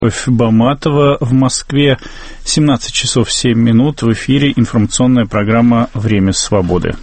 Баматова в Москве. 17 часов 7 минут. В эфире информационная программа «Время свободы».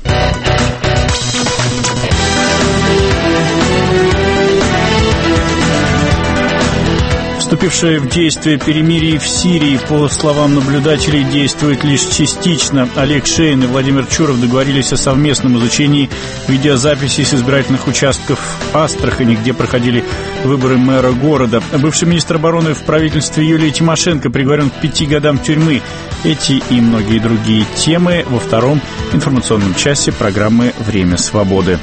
Вступившее в действие перемирие в Сирии, по словам наблюдателей, действует лишь частично. Олег Шейн и Владимир Чуров договорились о совместном изучении видеозаписей с избирательных участков Астрахани, где проходили выборы мэра города. Бывший министр обороны в правительстве Юлия Тимошенко приговорен к 5 годам тюрьмы. Эти и многие другие темы во втором информационном часе программы «Время свободы».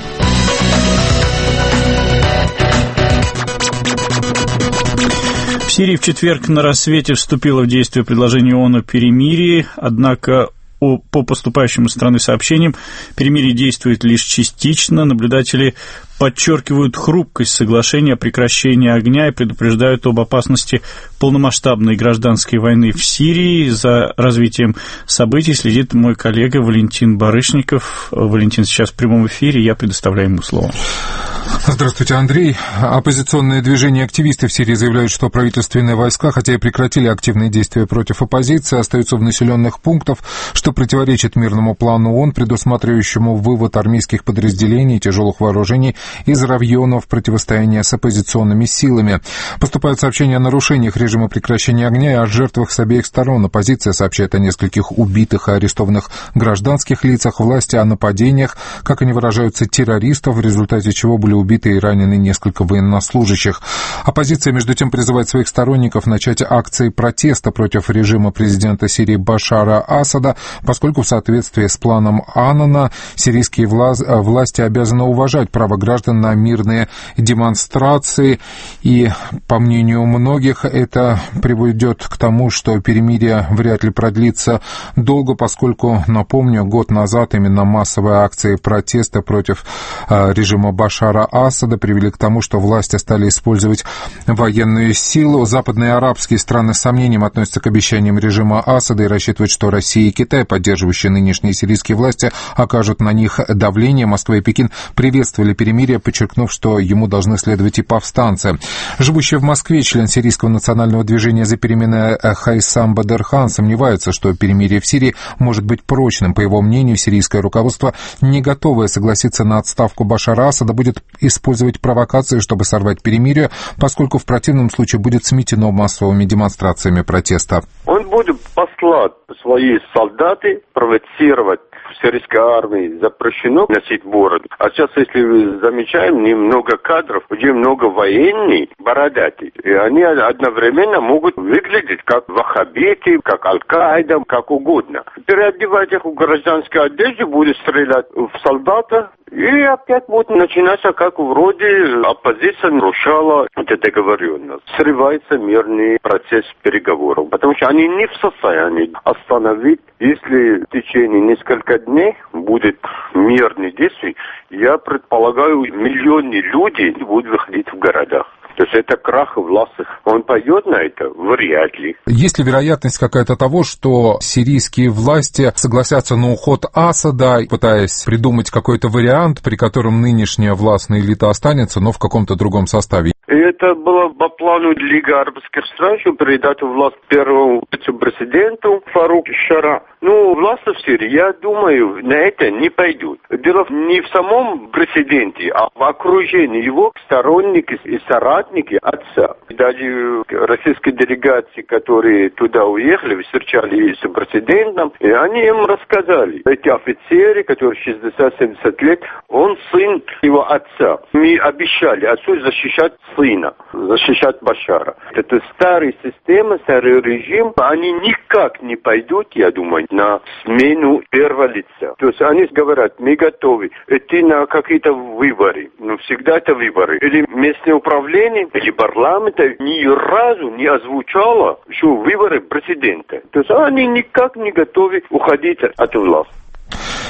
В Сирии в четверг на рассвете вступило в действие предложение ООН о перемирии, однако по поступающим из страны сообщениям перемирие действует лишь частично. Наблюдатели подчеркивают хрупкость соглашения о прекращении огня и предупреждают об опасности полномасштабной гражданской войны в Сирии. За развитием событий следит мой коллега Валентин Барышников. Валентин сейчас в прямом эфире, я предоставляю ему слово. Здравствуйте, Андрей. Оппозиционные движения и активисты в Сирии заявляют, что правительственные войска, хотя и прекратили активные действия против оппозиции, остаются в населенных пунктах, что противоречит мирному плану ООН, предусматривающему вывод армейских подразделений и тяжелых вооружений из районов противостояния с оппозиционными силами. Поступают сообщения о нарушениях режима прекращения огня и о жертвах с обеих сторон. Оппозиция сообщает о нескольких убитых и арестованных гражданских лицах, власти о нападениях, как они выражаются, террористов, в результате чего были убиты и ранены несколько военнослужащих. Оппозиция, между тем, призывает своих сторонников начать акции протеста против режима президента Сирии Башара Асада, поскольку в соответствии с планом Аннана сирийские власти обязаны уважать право граждан на мирные демонстрации, и, по мнению многих, это приведет к тому, что перемирие вряд ли продлится долго, поскольку, напомню, год назад именно массовые акции протеста против режима Башара Асада привели к тому, что власти стали использовать военную силу. Западные арабские страны с сомнением относятся к обещаниям режима Асада и рассчитывают, что Россия и Китай, поддерживающие нынешние сирийские власти, окажут на них давление. Москва и Пекин приветствовали перемирие, подчеркнув, что ему должны следовать и повстанцы. Живущий в Москве член сирийского национального движения за перемены Хайсам Бадерхан сомневается, что перемирие в Сирии может быть прочным. По его мнению, сирийское руководство, не готовое согласиться на отставку Башара Асада, будет использовать провокации, чтобы сорвать перемирие, поскольку в противном случае будет сметено массовыми демонстрациями протеста. Он будет послать свои солдаты провоцировать. В сирийской армии запрещено носить бороду. А сейчас, если вы замечаем, немного кадров, где много военных, бородатых. И они одновременно могут выглядеть как ваххабиты, как Аль-Каида, как угодно. Переодевать их в гражданской одежде, будет стрелять в солдата, и опять будет начинаться, как вроде оппозиция нарушала эту договоренность. Срывается мирный процесс переговоров, потому что они не в состоянии остановить. Если в течение нескольких дней будет мирные действия, я предполагаю, миллионы людей будут выходить в городах. То есть это крах власти. Он пойдет на это? Вряд ли. Есть ли вероятность какая-то того, что сирийские власти согласятся на уход Асада, пытаясь придумать какой-то вариант, при котором нынешняя властная элита останется, но в каком-то другом составе? И это было по плану Лиги арабских стран, чтобы передать власть первому вице-президенту Фаруку Шара. Ну, власть в Сирии, я думаю, на это не пойдут. Дело не в самом президенте, а в окружении его сторонники и соратники отца. Даже российские делегации, которые туда уехали, встречали с президентом, и они им рассказали. Эти офицеры, которые 60-70 лет, он сын его отца. Мы обещали отцу защищать сына, защищать Башара. Это старая система, старый режим. Они никак не пойдут, я думаю, на смену первого лица. То есть они говорят, мы готовы идти на какие-то выборы. Но всегда это выборы. Или местное управление, или парламент ни разу не озвучало, что выборы президента. То есть они никак не готовы уходить от власти.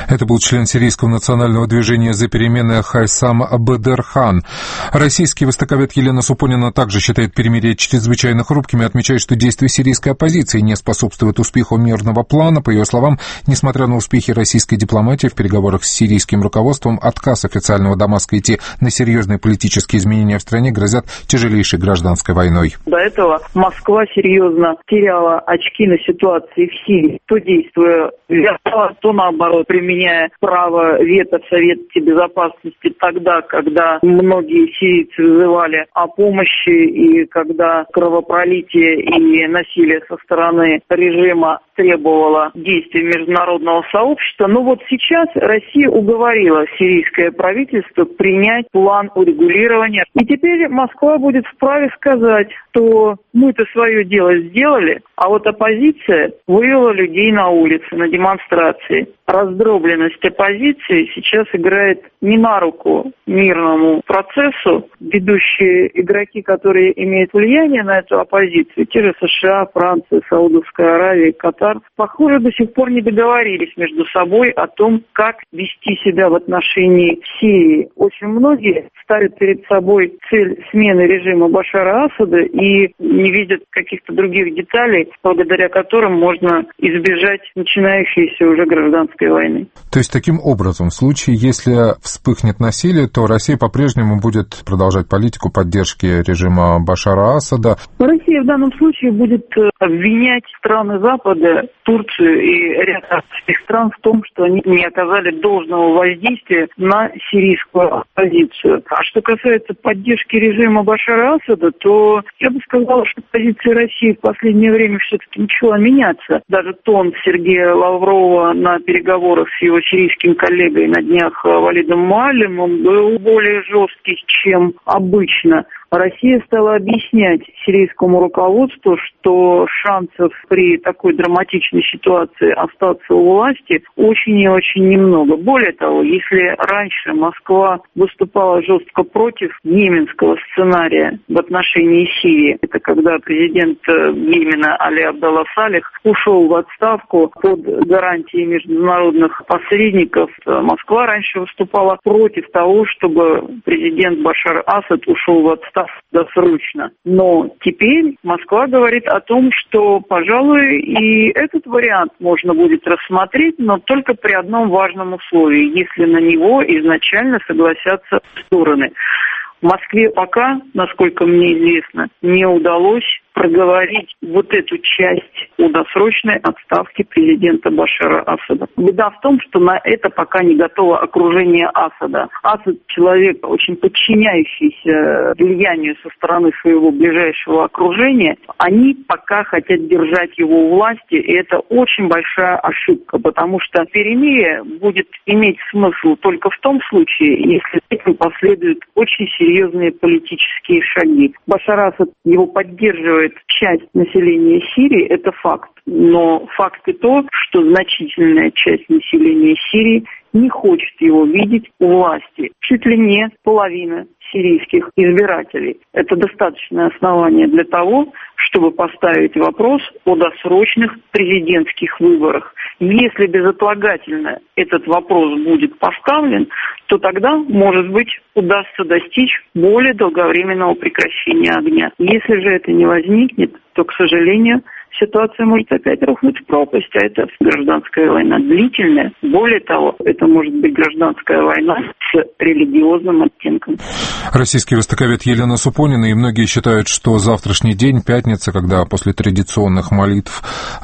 Это был член сирийского национального движения «За перемены» Хайсам Бедерхан. Российский востоковед Елена Супонина также считает перемирие чрезвычайно хрупким и отмечает, что действия сирийской оппозиции не способствуют успеху мирного плана. По ее словам, несмотря на успехи российской дипломатии в переговорах с сирийским руководством, отказ официального Дамаска идти на серьезные политические изменения в стране грозят тяжелейшей гражданской войной. До этого Москва серьезно теряла очки на ситуации в Сирии, то действуя вяло, то наоборот, применяя право вето в Совете Безопасности тогда, когда многие сирийцы вызывали о помощи и когда кровопролитие и насилие со стороны режима требовало действий международного сообщества. Но вот сейчас Россия уговорила сирийское правительство принять план урегулирования. И теперь Москва будет вправе сказать, что мы-то свое дело сделали, а вот оппозиция вывела людей на улицы, на демонстрации. Раздробленность оппозиции сейчас играет не на руку мирному процессу. Ведущие игроки, которые имеют влияние на эту оппозицию, те же США, Франция, Саудовская Аравия, Катар, похоже, до сих пор не договорились между собой о том, как вести себя в отношении Сирии. Очень многие ставят перед собой цель смены режима Башара Асада и не видят каких-то других деталей, благодаря которым можно избежать начинающейся уже гражданской войны. То есть, таким образом, в случае, если вспыхнет насилие, то Россия по-прежнему будет продолжать политику поддержки режима Башара Асада? Россия в данном случае будет обвинять страны Запада, Турцию и ряд арабских стран в том, что они не оказали должного воздействия на сирийскую оппозицию. А что касается поддержки режима Башара Асада, то я бы сказала, что позиция России в последнее время все-таки начала меняться. Даже тон Сергея Лаврова на переговорах с его сирийским коллегой на днях Валидом Муалимом был более жесткий, чем обычно. Россия стала объяснять сирийскому руководству, что шансов при такой драматичной ситуации остаться у власти очень и очень немного. Более того, если раньше Москва выступала жестко против йеменского сценария в отношении Сирии, это когда президент Йемена Али Абдалла Салих ушел в отставку под гарантией международных посредников, Москва раньше выступала против того, чтобы президент Башар Асад ушел в отставку досрочно. Но теперь Москва говорит о том, что, пожалуй, и этот вариант можно будет рассмотреть, но только при одном важном условии, если на него изначально согласятся стороны. В Москве пока, насколько мне известно, не удалось проговорить вот эту часть о досрочной отставке президента Башара Асада. Беда в том, что на это пока не готово окружение Асада. Асад – человек, очень подчиняющийся влиянию со стороны своего ближайшего окружения. Они пока хотят держать его у власти, и это очень большая ошибка, потому что перемирие будет иметь смысл только в том случае, если этим последуют очень серьезные политические шаги. Башар Асад его поддерживает часть населения Сирии, это факт. Но факт и то, что значительная часть населения Сирии не хочет его видеть у власти. Чуть ли не половина сирийских избирателей. Это достаточное основание для того, чтобы поставить вопрос о досрочных президентских выборах. Если безотлагательно этот вопрос будет поставлен, то тогда, может быть, удастся достичь более долговременного прекращения огня. Если же это не возникнет, то, к сожалению, ситуация может опять рухнуть в пропасть, а это гражданская война длительная. Более того, это может быть гражданская война с религиозным оттенком. Российский востоковед Елена Супонина, и многие считают, что завтрашний день, пятница, когда после традиционных молитв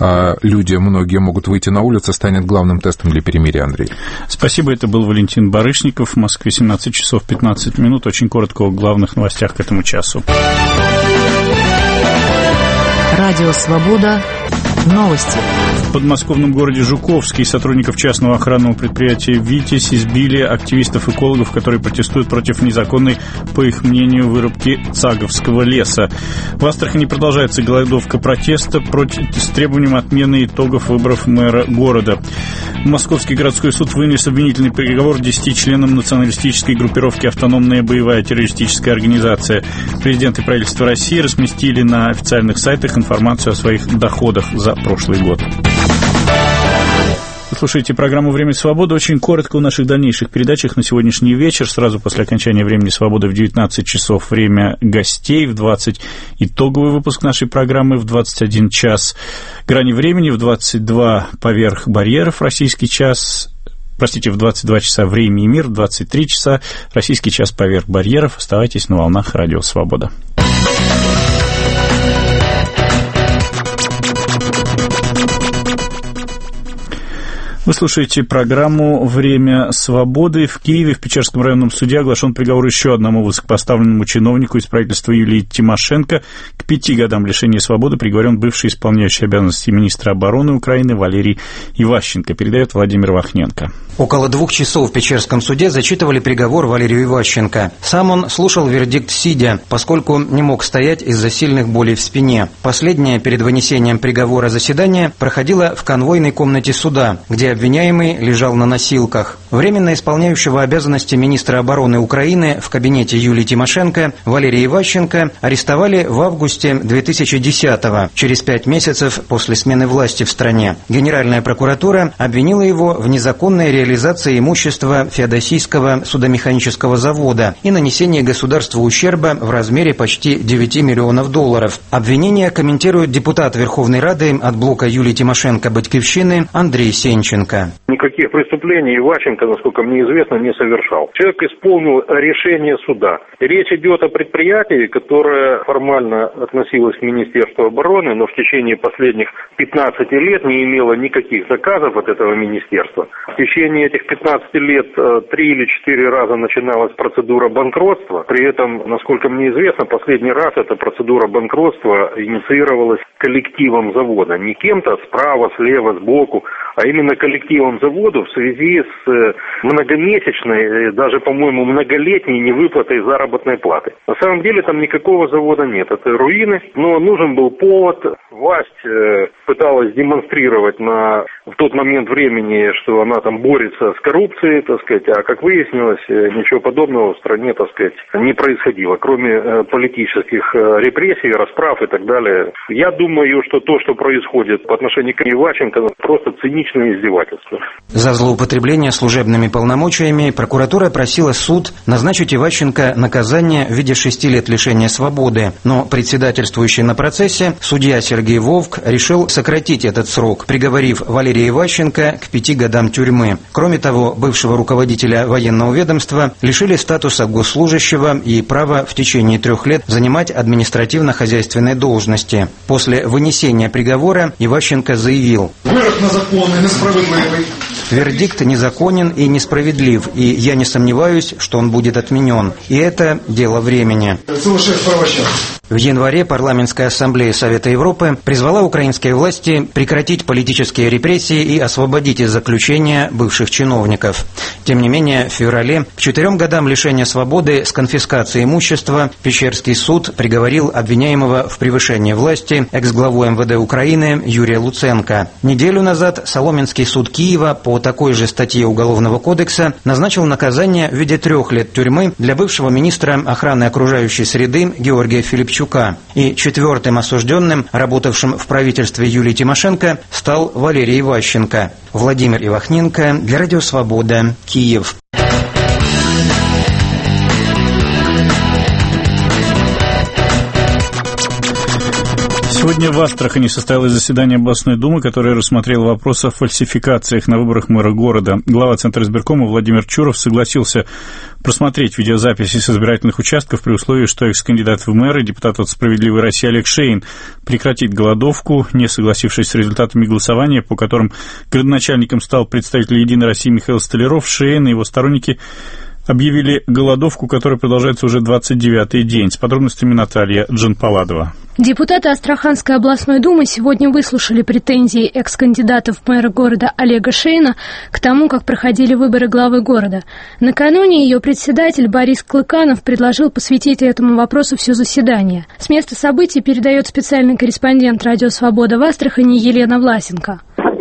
люди, многие могут выйти на улицу, станет главным тестом для перемирия, Андрей. Спасибо, это был Валентин Барышников. В Москве 17 часов 15 минут. Очень коротко о главных новостях к этому часу. Радио «Свобода». Новости. В подмосковном городе Жуковский сотрудников частного охранного предприятия «Витязь» избили активистов-экологов, которые протестуют против незаконной, по их мнению, вырубки цаговского леса. В Астрахани продолжается голодовка протеста с требованием отмены итогов выборов мэра города. Московский городской суд вынес обвинительный приговор 10 членам националистической группировки «Автономная боевая террористическая организация». Президент и правительство России разместили на официальных сайтах информацию о своих доходах за прошлый год. слушаете программу «Время свободы». Очень коротко о наших дальнейших передачах на сегодняшний вечер. Сразу после окончания «Времени свободы» в 19 часов время гостей, в 20 итоговый выпуск нашей программы, в 21 час «Грани времени», в 22 «Поверх барьеров» российский час. В 22 часа «Время и мир», в 23 часа российский час «Поверх барьеров». Оставайтесь на волнах Радио Свобода. Вы слушаете программу «Время свободы». В Киеве в Печерском районном суде оглашен приговор еще одному высокопоставленному чиновнику из правительства Юлии Тимошенко. К 5 годам лишения свободы приговорен бывший исполняющий обязанности министра обороны Украины Валерий Иващенко. Передает Владимир Вахненко. Около 2 часов в Печерском суде зачитывали приговор Валерию Иващенко. Сам он слушал вердикт сидя, поскольку не мог стоять из-за сильных болей в спине. Последнее перед вынесением приговора заседание проходило в конвойной комнате суда, где обвиняемый лежал на носилках. Временно исполняющего обязанности министра обороны Украины в кабинете Юлии Тимошенко Валерия Иващенко арестовали в августе 2010-го, через 5 месяцев после смены власти в стране. Генеральная прокуратура обвинила его в незаконной реализации имущества Феодосийского судомеханического завода и нанесении государству ущерба в размере почти $9 миллионов. Обвинение комментирует депутат Верховной Рады от блока Юлии Тимошенко «Батькивщины» Андрей Сенченко. Никаких преступлений Иващенко, насколько мне известно, не совершал. Человек исполнил решение суда. Речь идет о предприятии, которое формально относилось к Министерству обороны, но в течение последних 15 лет не имело никаких заказов от этого министерства. В течение этих 15 лет 3 или 4 раза начиналась процедура банкротства. При этом, насколько мне известно, последний раз эта процедура банкротства инициировалась коллективом завода. Не кем-то справа, слева, сбоку, а именно коллективом завода в связи с многомесячной, даже, по-моему, многолетней невыплатой заработной платы. На самом деле там никакого завода нет, это руины, но нужен был повод. Власть пыталась демонстрировать в тот момент времени, что она там борется с коррупцией, так сказать, а как выяснилось, ничего подобного в стране, так сказать, не происходило, кроме политических репрессий, расправ и так далее. Я думаю, что то, что происходит по отношению к Иващенко, просто циничное издевательство. За злоупотребление служебными полномочиями прокуратура просила суд назначить Иващенко наказание в виде 6 лет лишения свободы, но председательствующий на процессе судья Сергей Вовк решил сократить этот срок, приговорив Валерия Иващенко к 5 годам тюрьмы. Кроме того, бывшего руководителя военного ведомства лишили статуса госслужащего и права в течение 3 лет занимать административно-хозяйственные должности. После вынесения приговора Иващенко заявил: «Вырок незаконный, несправедливый. Вердикт незаконен и несправедлив, и я не сомневаюсь, что он будет отменен. И это дело времени». В январе Парламентская ассамблея Совета Европы призвала украинские власти прекратить политические репрессии и освободить из заключения бывших чиновников. Тем не менее, в феврале к 4 годам лишения свободы с конфискацией имущества Печерский суд приговорил обвиняемого в превышении власти экс-главу МВД Украины Юрия Луценко. Неделю назад Соломенский суд Киева по такой же статье Уголовного кодекса назначил наказание в виде 3 лет тюрьмы для бывшего министра охраны окружающей среды Георгия Филипчука. И 4-м осужденным, работавшим в правительстве Юлии Тимошенко, стал Валерий Иващенко. Владимир Ивахненко для Радио Свобода, Киев. Сегодня в Астрахани состоялось заседание областной думы, которое рассмотрело вопрос о фальсификациях на выборах мэра города. Глава Центра избиркома Владимир Чуров согласился просмотреть видеозаписи с избирательных участков при условии, что экс-кандидат в мэры, депутат от «Справедливой России» Олег Шейн прекратит голодовку, не согласившись с результатами голосования, по которым градоначальником стал представитель «Единой России» Михаил Столяров. Шейн и его сторонники объявили голодовку, которая продолжается уже 29-й день. С подробностями Наталья Джанпаладова. Депутаты Астраханской областной думы сегодня выслушали претензии экс-кандидатов в мэра города Олега Шейна к тому, как проходили выборы главы города. Накануне ее председатель Борис Клыканов предложил посвятить этому вопросу все заседание. С места событий передает специальный корреспондент «Радио Свобода» в Астрахани Елена Власенко. Астраханская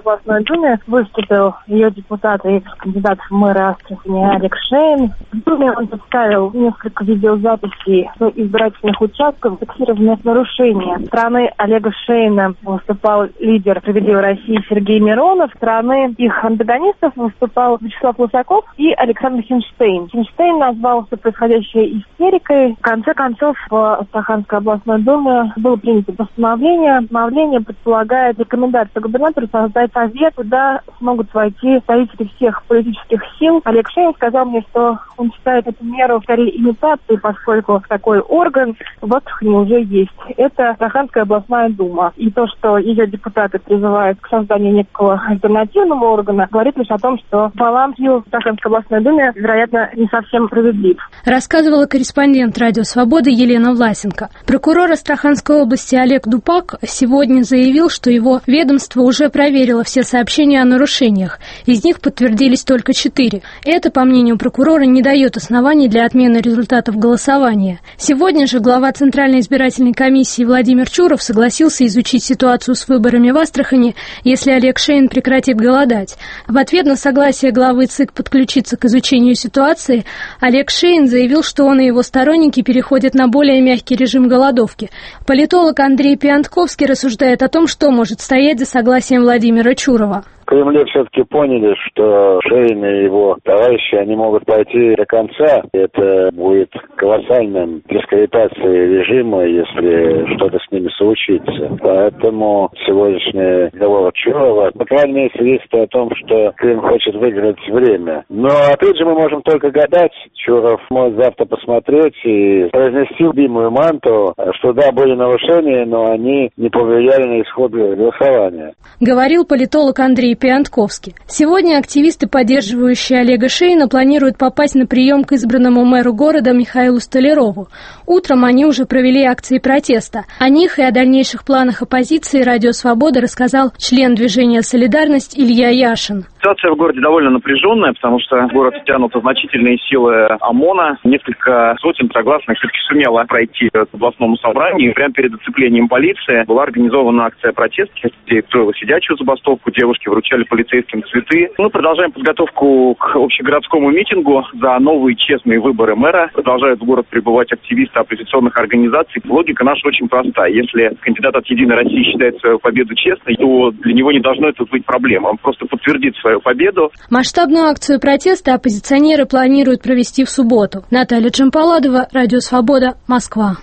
областной думе выступил ее депутат и кандидат в мэры Астрахани Олег Шейн. В думе он представил несколько видеозаписей избирательных участков, фиксированных нарушения. С стороны Олега Шейна выступал лидер «Справедливой России» Сергей Миронов. С стороны их антагонистов выступал Вячеслав Лысаков и Александр Хинштейн. Хинштейн назвал все происходящее истерикой. В конце концов, в Астраханской областной думе было принято постановление. Постановление предполагает рекомендацию губернатору создать совет, куда смогут войти представители всех политических сил. Олег Шейн сказал мне, что он считает эту меру скорее имитацией, поскольку такой орган в Астрахани уже есть. Это Астраханская областная дума. И то, что ее депутаты призывают к созданию некого альтернативного органа, говорит лишь о том, что баланс в Астраханской областной думе, вероятно, не совсем справедлив. Рассказывала корреспондент «Радио Свобода» Елена Власенко. Прокурор Астраханской области Олег Дупак сегодня заявил, что его ведомство уже проверило все сообщения о нарушениях. Из них подтвердились только 4. Это, по мнению прокурора, не дает оснований для отмены результатов голосования. Сегодня же глава Центральной избирательной комиссии Владимир Чуров согласился изучить ситуацию с выборами в Астрахани, если Олег Шейн прекратит голодать. В ответ на согласие главы ЦИК подключиться к изучению ситуации, Олег Шейн заявил, что он и его сторонники переходят на более мягкий режим голодовки. Политолог Андрей Пиантковский рассуждает о том, что может стоять за согласием Владимира Чурова. В Кремле все-таки поняли, что Шейн и его товарищи, они могут пойти до конца. Это будет колоссальным дискредитацией режима, если что-то с ними случится. Поэтому сегодняшний разговор Чурова, по крайней мере, свидетельствует о том, что Крым хочет выиграть время. Но опять же мы можем только гадать. Чуров может завтра посмотреть и произнести любимую манту, что да, были нарушения, но они не повлияли на исход голосования. Говорил политолог Андрей Пиантковский. Сегодня активисты, поддерживающие Олега Шейна, планируют попасть на прием к избранному мэру города Михаилу Столярову. Утром они уже провели акции протеста. О них и о дальнейших планах оппозиции «Радио Свобода» рассказал член движения «Солидарность» Илья Яшин. Ситуация в городе довольно напряженная, потому что в город втянуты значительные силы ОМОНа. Несколько сотен согласных все-таки сумело пройти к областному собранию. Прямо перед оцеплением полиции была организована акция протеста, где строила сидячую забастовку, девушки вручали полицейским цветы. Мы продолжаем подготовку к общегородскому митингу за новые честные выборы мэра. Продолжают в город прибывать активисты оппозиционных организаций. Логика наша очень проста. Если кандидат от «Единой России» считает свою победу честной, то для него не должно это быть проблемой. Он просто подтвердит свою победу. Масштабную акцию протеста оппозиционеры планируют провести в субботу. Наталья Джампаладова, Радио Свобода, Москва.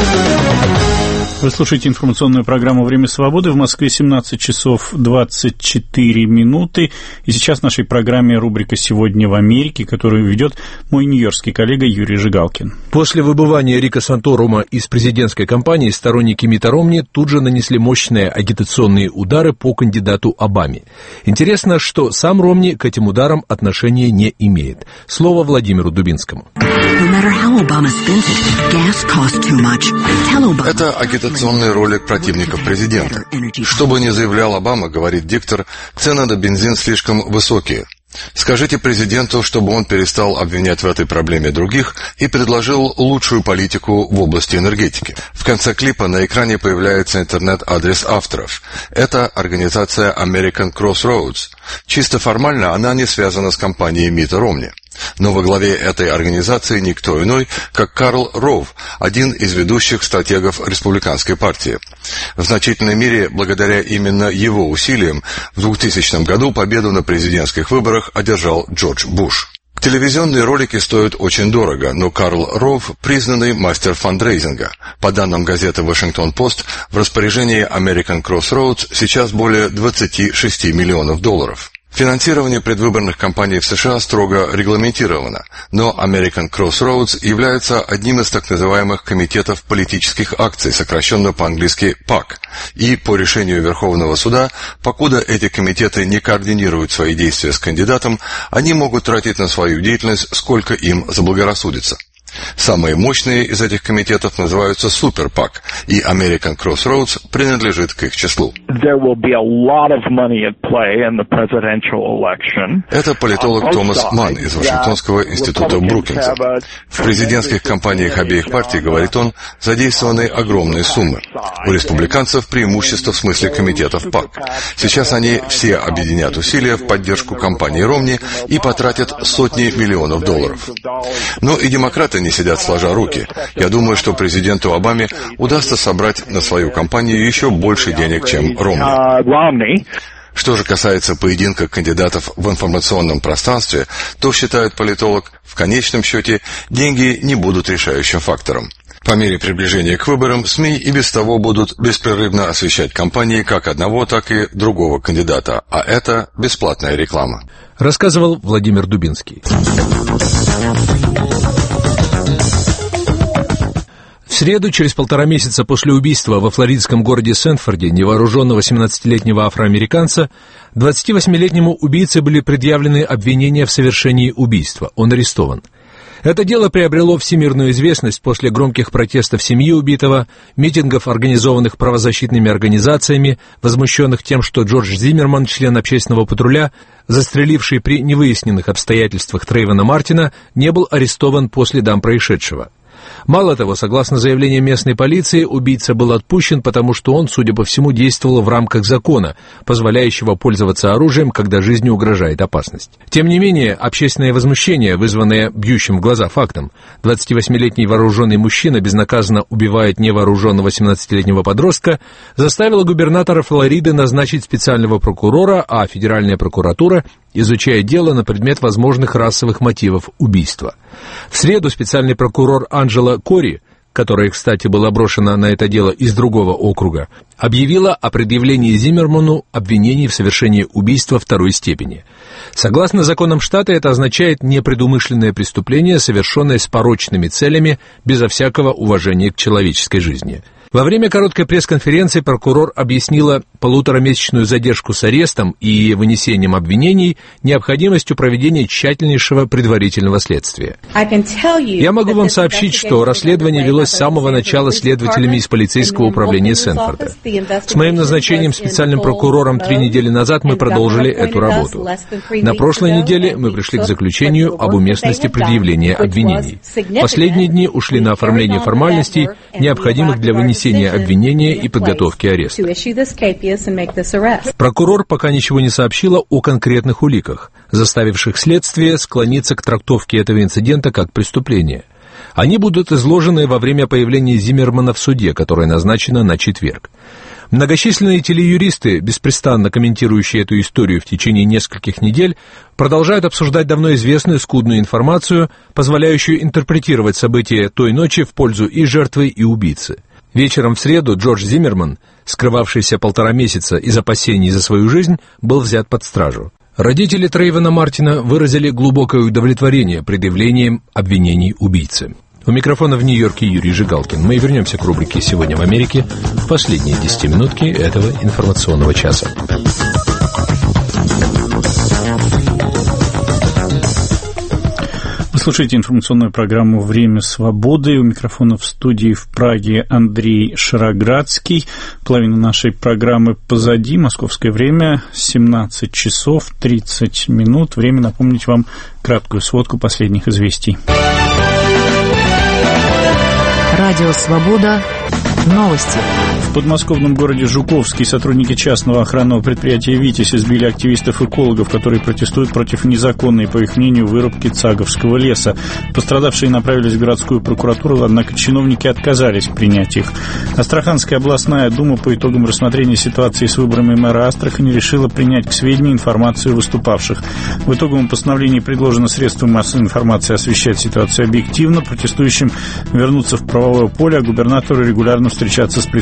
Вы слушаете информационную программу «Время свободы». В Москве 17 часов 24 минуты. И сейчас в нашей программе рубрика «Сегодня в Америке», которую ведет мой нью-йоркский коллега Юрий Жигалкин. После выбывания Рика Санторума из президентской кампании сторонники Митта Ромни тут же нанесли мощные агитационные удары по кандидату Обаме. Интересно, что сам Ромни к этим ударам отношения не имеет. Слово Владимиру Дубинскому. Это агитационный ролик противников президента. Что бы ни заявлял Обама, говорит диктор, цены на бензин слишком высокие. Скажите президенту, чтобы он перестал обвинять в этой проблеме других и предложил лучшую политику в области энергетики. В конце клипа на экране появляется интернет-адрес авторов. Это организация American Crossroads. Чисто формально она не связана с компанией Митта Ромни. Но во главе этой организации никто иной, как Карл Ров, один из ведущих стратегов республиканской партии. В значительной мере, благодаря именно его усилиям, в 2000 году победу на президентских выборах одержал Джордж Буш. Телевизионные ролики стоят очень дорого, но Карл Ров – признанный мастер фандрейзинга. По данным газеты «Вашингтон-Пост», в распоряжении American Crossroads сейчас более 26 миллионов долларов. Финансирование предвыборных кампаний в США строго регламентировано, но American Crossroads является одним из так называемых комитетов политических акций, сокращенно по-английски PAC, и по решению Верховного суда, покуда эти комитеты не координируют свои действия с кандидатом, они могут тратить на свою деятельность сколько им заблагорассудится. Самые мощные из этих комитетов называются Super PAC, и American Crossroads принадлежит к их числу. Это политолог Томас Манн из Вашингтонского института Брукинса. В президентских кампаниях обеих партий, говорит он, задействованы огромные суммы. У республиканцев преимущество в смысле комитетов ПАК. Сейчас они все объединят усилия в поддержку кампании Ромни и потратят сотни миллионов долларов. Но и демократы не сидят сложа руки. Я думаю, что президенту Обаме удастся собрать на свою кампанию еще больше денег, чем Ромни. Что же касается поединка кандидатов в информационном пространстве, то, считает политолог, в конечном счете деньги не будут решающим фактором. По мере приближения к выборам СМИ и без того будут беспрерывно освещать кампании как одного, так и другого кандидата, а это бесплатная реклама. Рассказывал Владимир Дубинский. В среду, через 1,5 месяца после убийства во флоридском городе Сэнфорде невооруженного 17-летнего афроамериканца, 28-летнему убийце были предъявлены обвинения в совершении убийства. Он арестован. Это дело приобрело всемирную известность после громких протестов семьи убитого, митингов, организованных правозащитными организациями, возмущенных тем, что Джордж Зиммерман, член общественного патруля, застреливший при невыясненных обстоятельствах Трейвона Мартина, не был арестован по следам происшедшего. Мало того, согласно заявлению местной полиции, убийца был отпущен, потому что он, судя по всему, действовал в рамках закона, позволяющего пользоваться оружием, когда жизни угрожает опасность. Тем не менее, общественное возмущение, вызванное бьющим в глаза фактом, 28-летний вооруженный мужчина безнаказанно убивает невооруженного 17-летнего подростка, заставило губернатора Флориды назначить специального прокурора, а федеральная прокуратура изучает дело на предмет возможных расовых мотивов убийства. В среду специальный прокурор Анджела Кори, которая, кстати, была брошена на это дело из другого округа, объявила о предъявлении Зиммерману обвинений в совершении убийства второй степени. Согласно законам штата, это означает непредумышленное преступление, совершенное с порочными целями, безо всякого уважения к человеческой жизни. Во время короткой пресс-конференции прокурор объяснила 1,5-месячную задержку с арестом и вынесением обвинений необходимостью проведения тщательнейшего предварительного следствия. Я могу вам сообщить, что расследование велось с самого начала следователями из полицейского управления Сэнфорда. С моим назначением специальным прокурором 3 недели назад мы продолжили эту работу. На прошлой неделе мы пришли к заключению об уместности предъявления обвинений. Последние дни ушли на оформление формальностей, необходимых для вынесения обвинения и подготовки ареста. Прокурор пока ничего не сообщила о конкретных уликах, заставивших следствие склониться к трактовке этого инцидента как преступления. Они будут изложены во время появления Зиммермана в суде, которое назначено на четверг. Многочисленные телеюристы, беспрестанно комментирующие эту историю в течение нескольких недель, продолжают обсуждать давно известную скудную информацию, позволяющую интерпретировать события той ночи в пользу и жертвы, и убийцы. Вечером в среду Джордж Зиммерман, скрывавшийся 1,5 месяца из опасений за свою жизнь, был взят под стражу. Родители Трейвона Мартина выразили глубокое удовлетворение предъявлением обвинений убийцы. У микрофона в Нью-Йорке Юрий Жигалкин. Мы вернемся к рубрике «Сегодня в Америке» в последние 10-минутки этого информационного часа. Вы слушаете информационную программу «Время свободы». У микрофона в студии в Праге Андрей Шароградский. Половина нашей программы позади. Московское время 17 часов 30 минут. Время напомнить вам краткую сводку последних известий. Радио «Свобода». Новости. В подмосковном городе Жуковский сотрудники частного охранного предприятия «Витязь» избили активистов-экологов, которые протестуют против незаконной, по их мнению, вырубки Цаговского леса. Пострадавшие направились в городскую прокуратуру, однако чиновники отказались принять их. Астраханская областная дума по итогам рассмотрения ситуации с выборами мэра Астрахани решила принять к сведению информацию выступавших. В итоговом постановлении предложено средствам массовой информации освещать ситуацию объективно, протестующим вернуться в правовое поле, а губернатору регулярно встречаться с представителями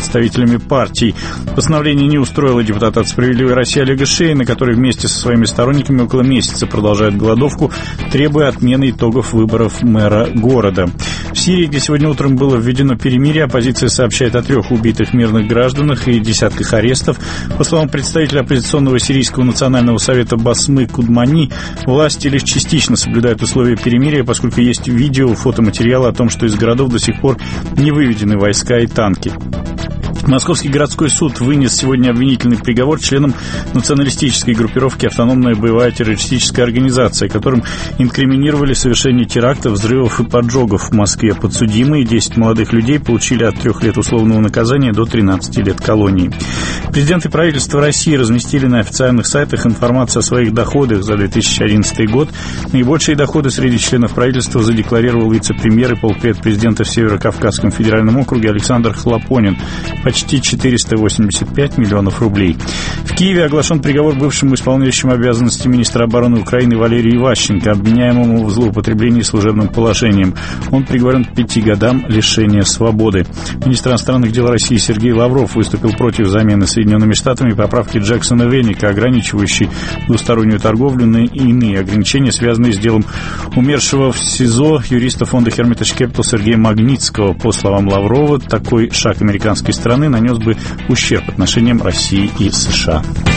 руководителями партий. Постановление не устроило депутата от «Справедливой России» Олега Шейна, который вместе со своими сторонниками около месяца продолжает голодовку, требуя отмены итогов выборов мэра города. В Сирии, где сегодня утром было введено перемирие, оппозиция сообщает о 3 убитых мирных гражданах и десятках арестов. По словам представителя оппозиционного сирийского национального совета Басмы Кудмани, власти лишь частично соблюдают условия перемирия, поскольку есть видео, фотоматериалы о том, что из городов до сих пор не выведены войска и танки. Московский городской суд вынес сегодня обвинительный приговор членам националистической группировки «Автономная боевая террористическая организация», которым инкриминировали совершение терактов, взрывов и поджогов в Москве. Подсудимые 10 молодых людей получили от 3 лет условного наказания до 13 лет колонии. Президент и правительство России разместили на официальных сайтах информацию о своих доходах за 2011 год. Наибольшие доходы среди членов правительства задекларировал вице-премьер и полпред президента в Северо-Кавказском федеральном округе Александр Хлопонин. Почти 485 миллионов рублей. В Киеве оглашен приговор бывшему исполняющему обязанности министра обороны Украины Валерию Иващенко, обвиняемому в злоупотреблении служебным положением. Он приговорен к 5 годам лишения свободы. Министр иностранных дел России Сергей Лавров выступил против замены Соединенными Штатами поправки Джексона Веника, ограничивающей двустороннюю торговлю, на иные ограничения, связанные с делом умершего в СИЗО юриста фонда Hermitage Capital Сергея Магнитского. По словам Лаврова, такой шаг американской страны нанес бы ущерб отношениям России и США.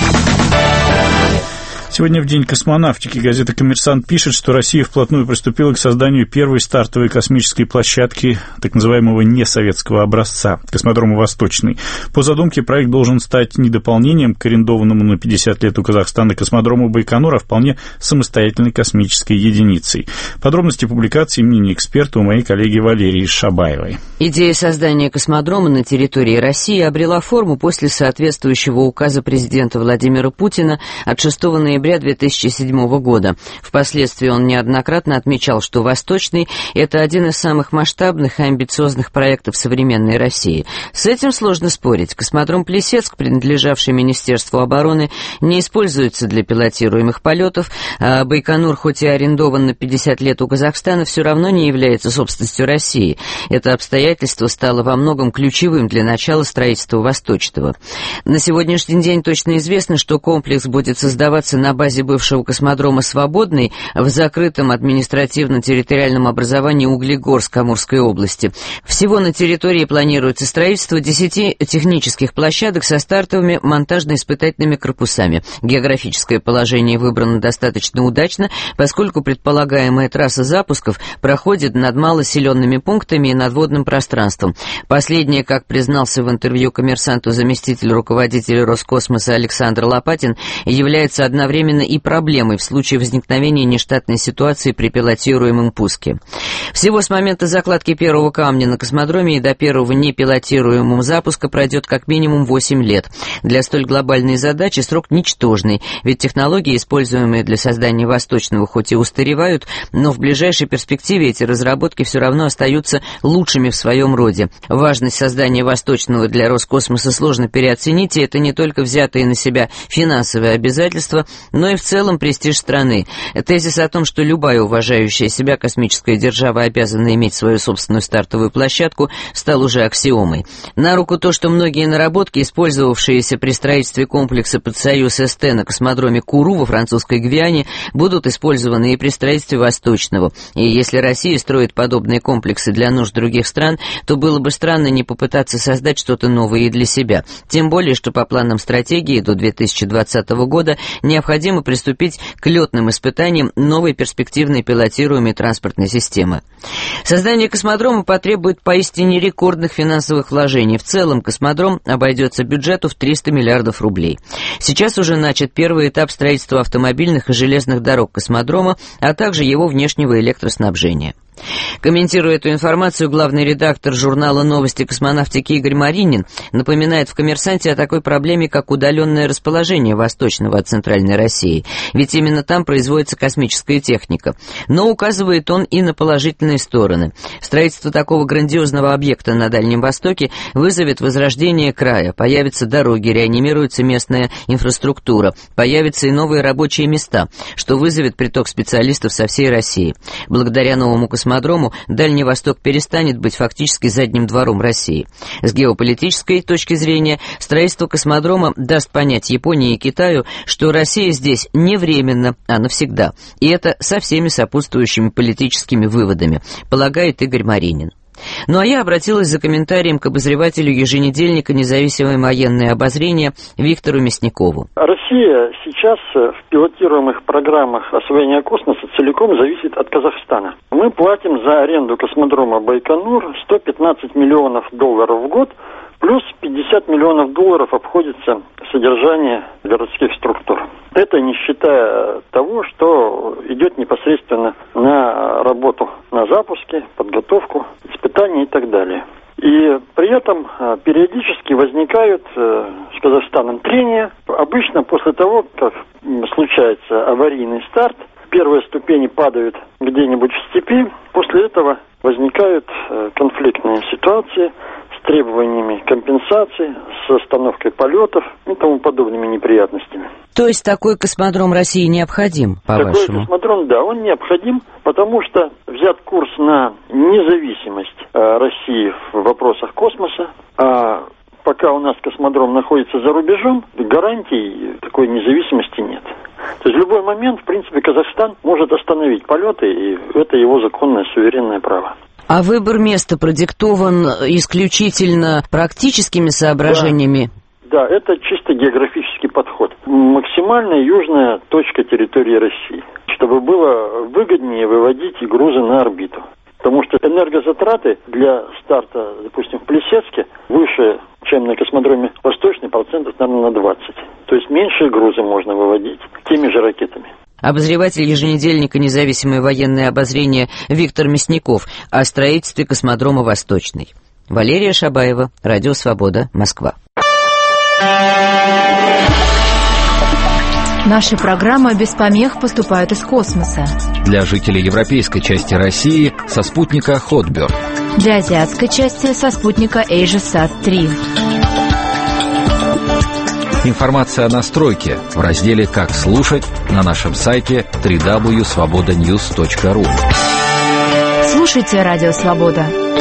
Сегодня в День космонавтики газета «Коммерсант» пишет, что Россия вплотную приступила к созданию первой стартовой космической площадки так называемого несоветского образца – космодрома «Восточный». По задумке, проект должен стать не дополнением к арендованному на 50 лет у Казахстана космодрому Байконур, а вполне самостоятельной космической единицей. Подробности публикации мнения эксперта у моей коллеги Валерии Шабаевой. Идея создания космодрома на территории России обрела форму после соответствующего указа президента Владимира Путина от 6 ноября 2007 года. Впоследствии он неоднократно отмечал, что «Восточный» — это один из самых масштабных и амбициозных проектов современной России. С этим сложно спорить. Космодром Плесецк, принадлежавший Министерству обороны, не используется для пилотируемых полетов, а Байконур, хоть и арендован на 50 лет у Казахстана, все равно не является собственностью России. Это обстоятельство стало во многом ключевым для начала строительства «Восточного». На сегодняшний день точно известно, что комплекс будет создаваться на базе бывшего космодрома «Свободный» в закрытом административно-территориальном образовании Углегорск Амурской области. Всего на территории планируется строительство 10 технических площадок со стартовыми монтажно-испытательными корпусами. Географическое положение выбрано достаточно удачно, поскольку предполагаемая трасса запусков проходит над малоселенными пунктами и надводным пространством. Последнее, как признался в интервью «Коммерсанту» заместитель руководителя Роскосмоса Александр Лопатин, является одновременно и проблемой в случае возникновения нештатной ситуации при пилотируемом пуске. Всего с момента закладки первого камня на космодроме и до первого непилотируемого запуска пройдет как минимум 8 лет. Для столь глобальной задачи срок ничтожный, ведь технологии, используемые для создания «Восточного», хоть и устаревают, но в ближайшей перспективе эти разработки все равно остаются лучшими в своем роде. Важность создания «Восточного» для Роскосмоса сложно переоценить, и это не только взятые на себя финансовые обязательства, но и в целом престиж страны. Тезис о том, что любая уважающая себя космическая держава обязана иметь свою собственную стартовую площадку, стал уже аксиомой. На руку то, что многие наработки, использовавшиеся при строительстве комплекса под Союз СТ на космодроме Куру во французской Гвиане, будут использованы и при строительстве Восточного. И если Россия строит подобные комплексы для нужд других стран, то было бы странно не попытаться создать что-то новое и для себя. Тем более, что по планам стратегии до 2020 года необходимо приступить к летным испытаниям новой перспективной пилотируемой транспортной системы. Создание космодрома потребует поистине рекордных финансовых вложений. В целом космодром обойдется бюджету в 300 миллиардов рублей. Сейчас уже начат первый этап строительства автомобильных и железных дорог космодрома, а также его внешнего электроснабжения. Комментируя эту информацию, главный редактор журнала «Новости космонавтики» Игорь Маринин напоминает в «Коммерсанте» о такой проблеме, как удаленное расположение Восточного от Центральной России, ведь именно там производится космическая техника. Но указывает он и на положительные стороны. Строительство такого грандиозного объекта на Дальнем Востоке вызовет возрождение края, появятся дороги, реанимируется местная инфраструктура, появятся и новые рабочие места, что вызовет приток специалистов со всей России. Благодаря новому космодрому космодрому, Дальний Восток перестанет быть фактически задним двором России. С геополитической точки зрения, строительство космодрома даст понять Японии и Китаю, что Россия здесь не временно, а навсегда. И это со всеми сопутствующими политическими выводами, полагает Игорь Маринин. Ну а я обратилась за комментарием к обозревателю еженедельника «Независимое военное обозрение» Виктору Мясникову. Россия сейчас в пилотируемых программах освоения космоса целиком зависит от Казахстана. Мы платим за аренду космодрома Байконур 115 миллионов долларов в год, плюс 50 миллионов долларов обходится содержание городских структур. Это не считая того, что идет непосредственно на работу на запуске, подготовку, испытания и так далее. И при этом периодически возникают с Казахстаном трения. Обычно после того, как случается аварийный старт, первые ступени падают где-нибудь в степи. После этого возникают конфликтные ситуации с требованиями компенсации, с остановкой полетов и тому подобными неприятностями. То есть такой космодром России необходим, по-вашему? Такой космодром, да, он необходим, потому что взят курс на независимость России в вопросах космоса, а пока у нас космодром находится за рубежом, гарантий такой независимости нет. То есть в любой момент, в принципе, Казахстан может остановить полеты, и это его законное суверенное право. А выбор места продиктован исключительно практическими соображениями? Да, это чисто географический подход. Максимально южная точка территории России, чтобы было выгоднее выводить грузы на орбиту. Потому что энергозатраты для старта, допустим, в Плесецке выше, чем на космодроме Восточный, процентов, наверное, на 20. То есть меньшие грузы можно выводить теми же ракетами. Обозреватель еженедельника «Независимое военное обозрение» Виктор Мясников о строительстве космодрома «Восточный». Валерия Шабаева, Радио Свобода, Москва. Наши программы без помех поступают из космоса. Для жителей европейской части России со спутника Hotbird. Для азиатской части со спутника AsiaSat-3. Информация о настройке в разделе «Как слушать» на нашем сайте www.svobodanews.ru. Слушайте Радио Свобода.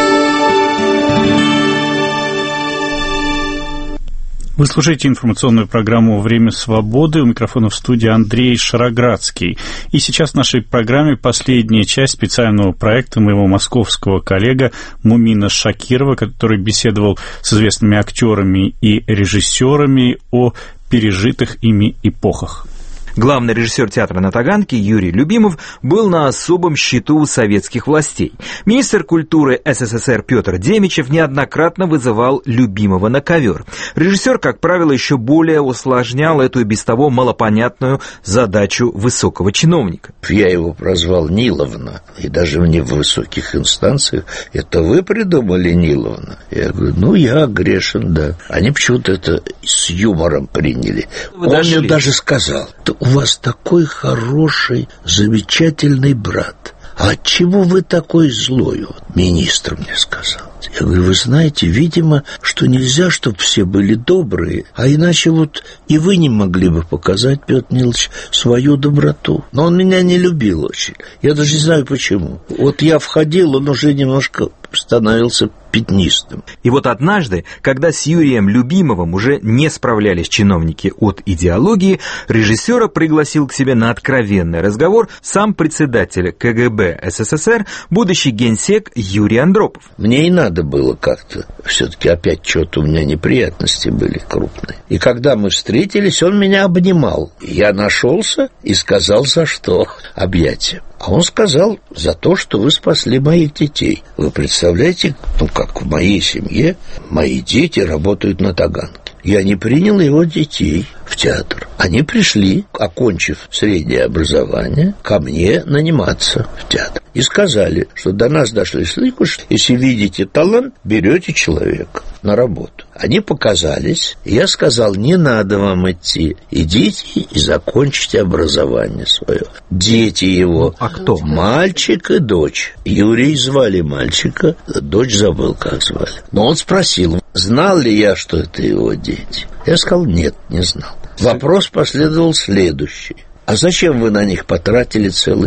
Вы слушаете информационную программу «Время свободы». У микрофона в студии Андрей Шароградский. И сейчас в нашей программе последняя часть специального проекта моего московского коллега Мумина Шакирова, который беседовал с известными актерами и режиссерами о пережитых ими эпохах. Главный режиссер театра на Таганке Юрий Любимов был на особом счету у советских властей. Министр культуры СССР Петр Демичев неоднократно вызывал Любимова на ковер. Режиссер, как правило, еще более усложнял эту и без того малопонятную задачу высокого чиновника. Я его прозвал Ниловна, и даже мне в высоких инстанциях: это вы придумали, Ниловна? Я говорю, я грешен, да. Они почему-то это с юмором приняли. Он мне даже сказал: у вас такой хороший, замечательный брат. А отчего вы такой злой? Министр мне сказал. Я говорю, вы знаете, видимо, что нельзя, чтобы все были добрые, а иначе и вы не могли бы показать, Петр Нилович, свою доброту. Но он меня не любил очень. Я даже не знаю почему. Я входил, он уже немножко становился пятнистым. И однажды, когда с Юрием Любимовым уже не справлялись чиновники от идеологии, режиссера пригласил к себе на откровенный разговор сам председатель КГБ СССР, будущий генсек Юрий Андропов. Мне и надо было как-то. Все-таки опять что-то у меня неприятности были крупные. И когда мы встретились, он меня обнимал. Я нашелся и сказал, за что объятия. А он сказал, за то, что вы спасли моих детей. Вы представляете, как в моей семье мои дети работают на Таганке. Я не принял его детей в театр. Они пришли, окончив среднее образование, ко мне наниматься в театр. И сказали, что до нас дошли слухи, что если видите талант, берете человека на работу. Они показались, и я сказал, не надо вам идти. Идите и закончите образование свое. Дети его. А кто? Мальчик и дочь. Юрий звали мальчика, дочь забыл, как звали. Но он спросил, знал ли я, что это его дети. Я сказал, нет, не знал. Вопрос последовал следующий. А зачем вы на них потратили целый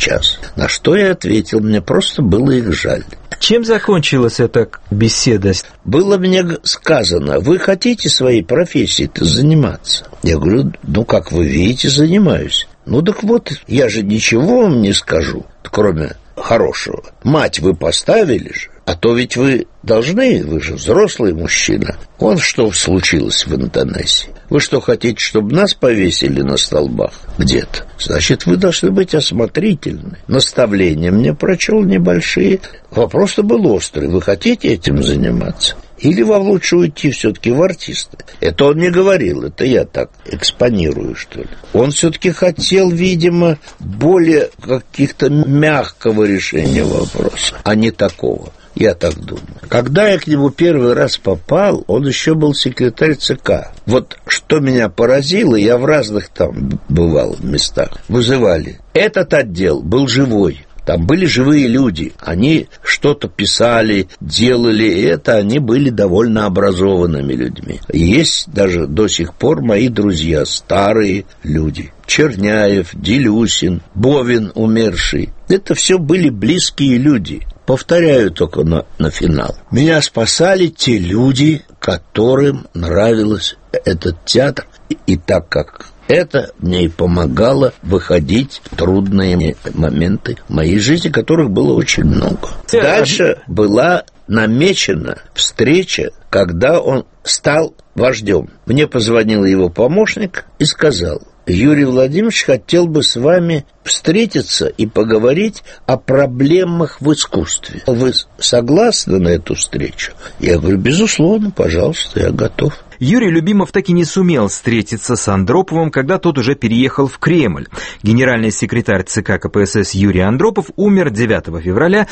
час. На что я ответил, мне просто было их жаль. Чем закончилась эта беседа? Было мне сказано, вы хотите своей профессией-то заниматься? Я говорю, как вы видите, занимаюсь. Так вот, я же ничего вам не скажу, кроме хорошего. Мать вы поставили же, а то ведь вы должны, вы же взрослый мужчина. Вон что случилось в Индонезии. Вы что, хотите, чтобы нас повесили на столбах где-то? Значит, вы должны быть осмотрительны. Наставления мне прочел небольшие. Вопрос-то был острый. Вы хотите этим заниматься? Или вам лучше уйти все-таки в артисты? Это он не говорил, это я так экспонирую, что ли. Он все-таки хотел, видимо, более каких-то мягкого решения вопроса, а не такого. Я так думаю. Когда я к нему первый раз попал, он еще был секретарь ЦК. Вот что меня поразило, я в разных там бывал местах, вызывали. Этот отдел был живой. Там были живые люди, они что-то писали, делали, и это они были довольно образованными людьми. Есть даже до сих пор мои друзья, старые люди. Черняев, Делюсин, Бовин умерший. Это все были близкие люди. Повторяю только на финал. Меня спасали те люди, которым нравился этот театр. И так как это мне и помогало выходить в трудные моменты моей жизни, которых было очень много. Дальше была намечена встреча, когда он стал вождем. Мне позвонил его помощник и сказал: Юрий Владимирович хотел бы с вами встретиться и поговорить о проблемах в искусстве. Вы согласны на эту встречу? Я говорю, безусловно, пожалуйста, я готов. Юрий Любимов так и не сумел встретиться с Андроповым, когда тот уже переехал в Кремль. Генеральный секретарь ЦК КПСС Юрий Андропов умер 9 февраля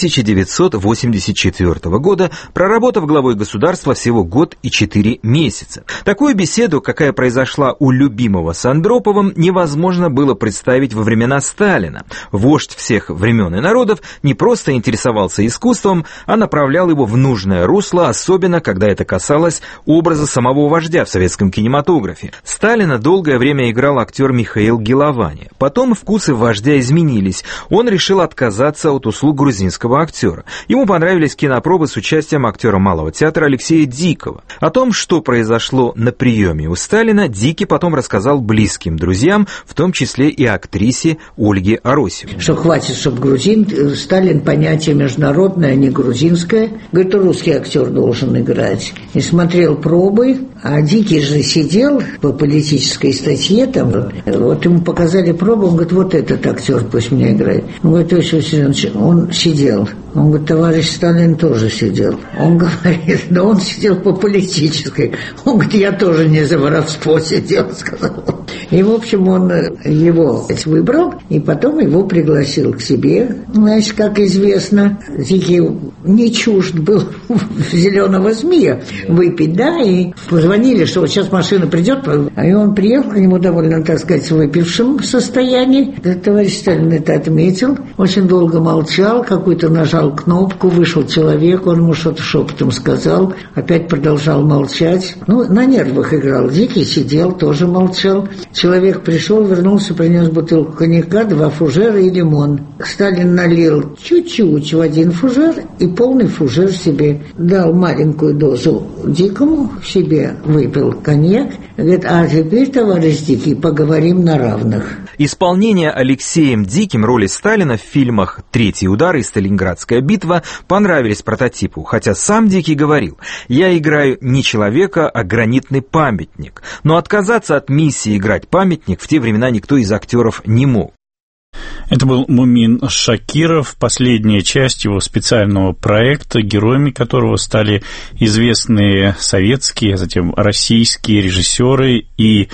1984 года, проработав главой государства всего год и 4 месяца. Такую беседу, какая произошла у Любимова с Андроповым, невозможно было представить во времена Сталина. Вождь всех времен и народов не просто интересовался искусством, а направлял его в нужное русло, особенно когда это касалось образа самого вождя в советском кинематографе. Сталина долгое время играл актер Михаил Гилавани. Потом вкусы вождя изменились. Он решил отказаться от услуг грузинского актера. Ему понравились кинопробы с участием актера Малого театра Алексея Дикого. О том, что произошло на приеме у Сталина, Дикий потом рассказал близким друзьям, в том числе и актрисе Ольге Аросевой. Что хватит, чтобы грузин, Сталин понятие международное, а не грузинское. Говорит, русский актер должен играть. И смотрел пробы, а Дикий же сидел по политической статье там. Вот ему показали пробу, он говорит, вот этот актер пусть меня играет. Он говорит, Иосиф Виссарионович, он сидел. Он говорит, товарищ Сталин тоже сидел. Он говорит, да он сидел по политической. Он говорит, я тоже не за воровство сидел, сказал. И, в общем, он его выбрал, и потом его пригласил к себе. Значит, как известно, Дикий не чужд был зеленого змея выпить, да, и позвонили, что вот сейчас машина придет, и он приехал к нему довольно, так сказать, в выпившем состоянии. Товарищ Сталин это отметил, очень долго молчал, какую-то нажал кнопку, вышел человек, он ему что-то шепотом сказал, опять продолжал молчать. На нервах играл. Дикий сидел, тоже молчал. Человек пришел, вернулся, принес бутылку коньяка, 2 фужера и лимон. Сталин налил чуть-чуть в 1 фужер и полный фужер себе дал, маленькую дозу Дикому, себе выпил коньяк. Говорит, а теперь, товарищ Дикий, поговорим на равных. Исполнение Алексеем Диким роли Сталина в фильмах «Третий удар» и «Сталинградская битва» понравились прототипу, хотя сам Дикий говорил, я играю не человека, а гранитный памятник. Но отказаться от миссии играть памятник в те времена никто из актеров не мог. Это был Мумин Шакиров, последняя часть его специального проекта, героями которого стали известные советские, а затем российские режиссеры и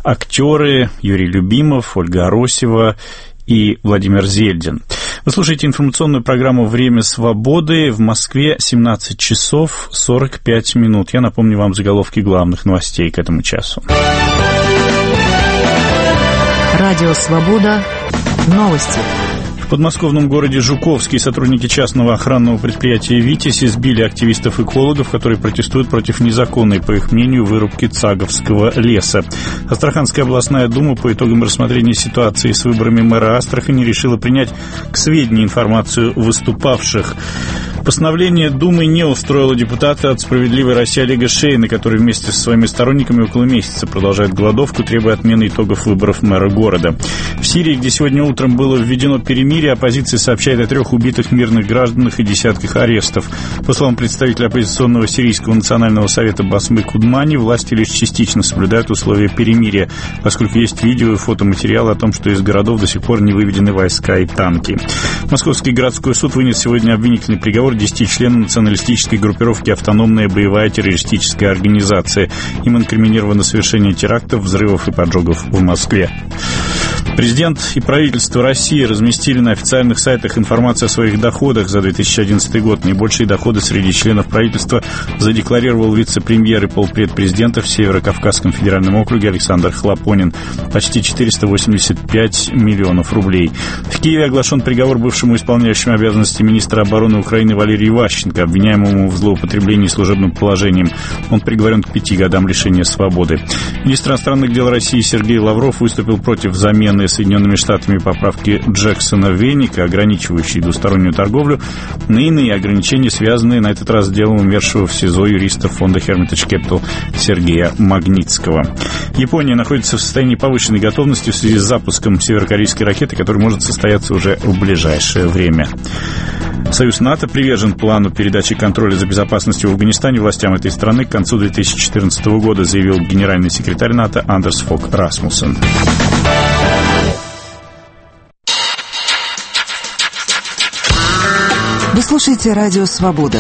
актеры Юрий Любимов, Ольга Аросева и Владимир Зельдин. Вы слушаете информационную программу «Время свободы». В Москве 17 часов 45 минут. Я напомню вам заголовки главных новостей к этому часу. Радио «Свобода». Новости. В подмосковном городе Жуковский сотрудники частного охранного предприятия «Витязь» избили активистов-экологов, которые протестуют против незаконной, по их мнению, вырубки Цаговского леса. Астраханская областная дума по итогам рассмотрения ситуации с выборами мэра Астрахани решила принять к сведению информацию выступавших. Постановление Думы не устроило депутата от «Справедливой России» Олега Шейна, который вместе со своими сторонниками около месяца продолжает голодовку, требуя отмены итогов выборов мэра города. В Сирии, где сегодня утром было введено перемирие, оппозиция сообщает о 3 убитых мирных гражданах и десятках арестов. По словам представителя оппозиционного сирийского национального совета Басмы Кудмани, власти лишь частично соблюдают условия перемирия, поскольку есть видео и фотоматериалы о том, что из городов до сих пор не выведены войска и танки. Московский городской суд вынес сегодня обвинительный приговор 10 членам националистической группировки «Автономная боевая террористическая организация». Им инкриминировано совершение терактов, взрывов и поджогов в Москве. Президент и правительство России разместили на официальных сайтах информацию о своих доходах за 2011 год. Наибольшие доходы среди членов правительства задекларировал вице-премьер и полпред президента в Северо-Кавказском федеральном округе Александр Хлопонин. Почти 485 миллионов рублей. В Киеве оглашен приговор бывшему исполняющему обязанности министра обороны Украины Валерию Иващенко, обвиняемому в злоупотреблении служебным положением. Он приговорен к 5 годам лишения свободы. Министр иностранных дел России Сергей Лавров выступил против замены Соединенными Штатами поправки Джексона-Веника, ограничивающей двустороннюю торговлю, на иные ограничения, связанные на этот раз с делом умершего в СИЗО юриста фонда Hermitage Capital Сергея Магнитского. Япония находится в состоянии повышенной готовности в связи с запуском северокорейской ракеты, который может состояться уже в ближайшее время. Союз НАТО привержен плану передачи контроля за безопасностью в Афганистане властям этой страны к концу 2014 года, заявил генеральный секретарь НАТО Андерс Фог Расмуссен. Вы слушаете радио «Свобода».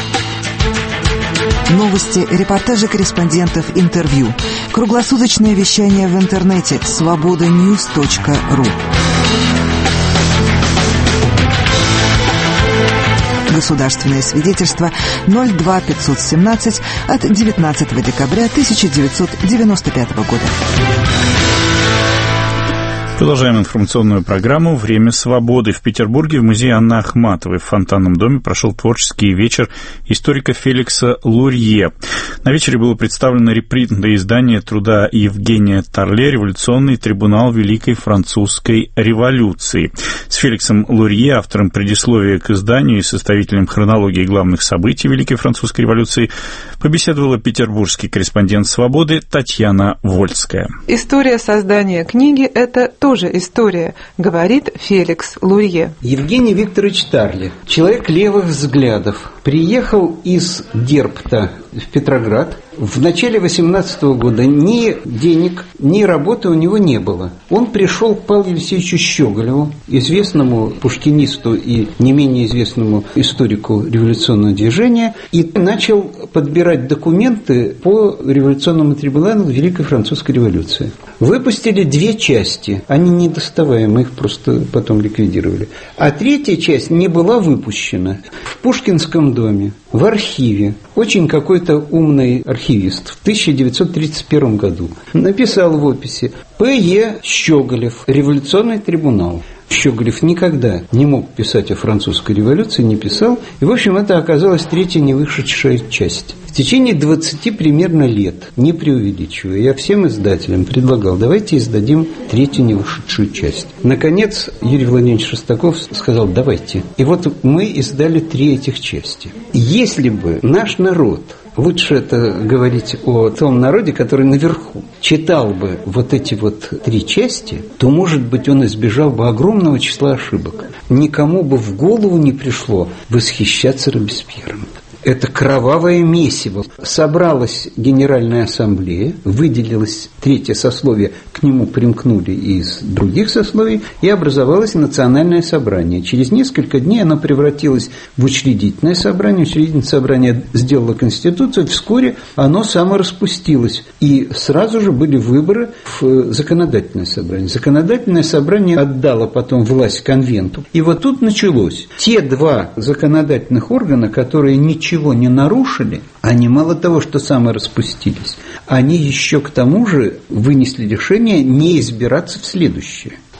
Новости, репортажи корреспондентов, интервью. Круглосуточное вещание в интернете svobodanews.ru. Государственное свидетельство 02517 от 19 декабря 1995 года. Продолжаем информационную программу «Время свободы». В Петербурге в музее Анны Ахматовой в Фонтанном доме прошел творческий вечер историка Феликса Лурье. На вечере было представлено репринтное издание труда Евгения Торле «Революционный трибунал Великой Французской революции». С Феликсом Лурье, автором предисловия к изданию и составителем хронологии главных событий Великой Французской революции, побеседовала петербургский корреспондент «Свободы» Татьяна Вольская. История создания книги – это тоже история, говорит Феликс Лурье. Евгений Викторович Торле, человек левых взглядов, приехал из Дербта в Петроград. В начале 18 года ни денег, ни работы у него не было. Он пришел к Павлу Алексеевичу Щеголеву, известному пушкинисту и не менее известному историку революционного движения, и начал подбирать документы по революционному трибуналу Великой Французской революции. Выпустили 2 части, они недоставаемы, их просто потом ликвидировали. А 3-я часть не была выпущена. В Пушкинском доме, в архиве, очень какой-то умный архивист в 1931 году написал в описи П.Е. Щеголев, революционный трибунал. Щеголев никогда не мог писать о французской революции, не писал. И, в общем, это оказалась 3-я невышедшая часть. В течение 20 примерно лет, не преувеличивая, я всем издателям предлагал, давайте издадим 3-ю невышедшую часть. Наконец, Юрий Владимирович Шестаков сказал, давайте. И вот мы издали 3 этих части. Если бы наш народ, лучше это говорить о том народе, который наверху, читал бы вот эти вот 3 части, то, может быть, он избежал бы огромного числа ошибок. Никому бы в голову не пришло восхищаться Робеспьером. Это кровавое месиво. Собралась Генеральная Ассамблея, выделилось 3-е сословие, к нему примкнули из других сословий, и образовалось Национальное собрание. Через несколько дней оно превратилось в Учредительное собрание. Учредительное собрание сделало Конституцию, вскоре оно самораспустилось. И сразу же были выборы в Законодательное собрание. Законодательное собрание отдало потом власть конвенту. И вот тут началось. Те 2 законодательных органа, которые ничего не нарушили, они мало того, что самораспустились, они еще к тому же вынесли решение не избираться в следующее.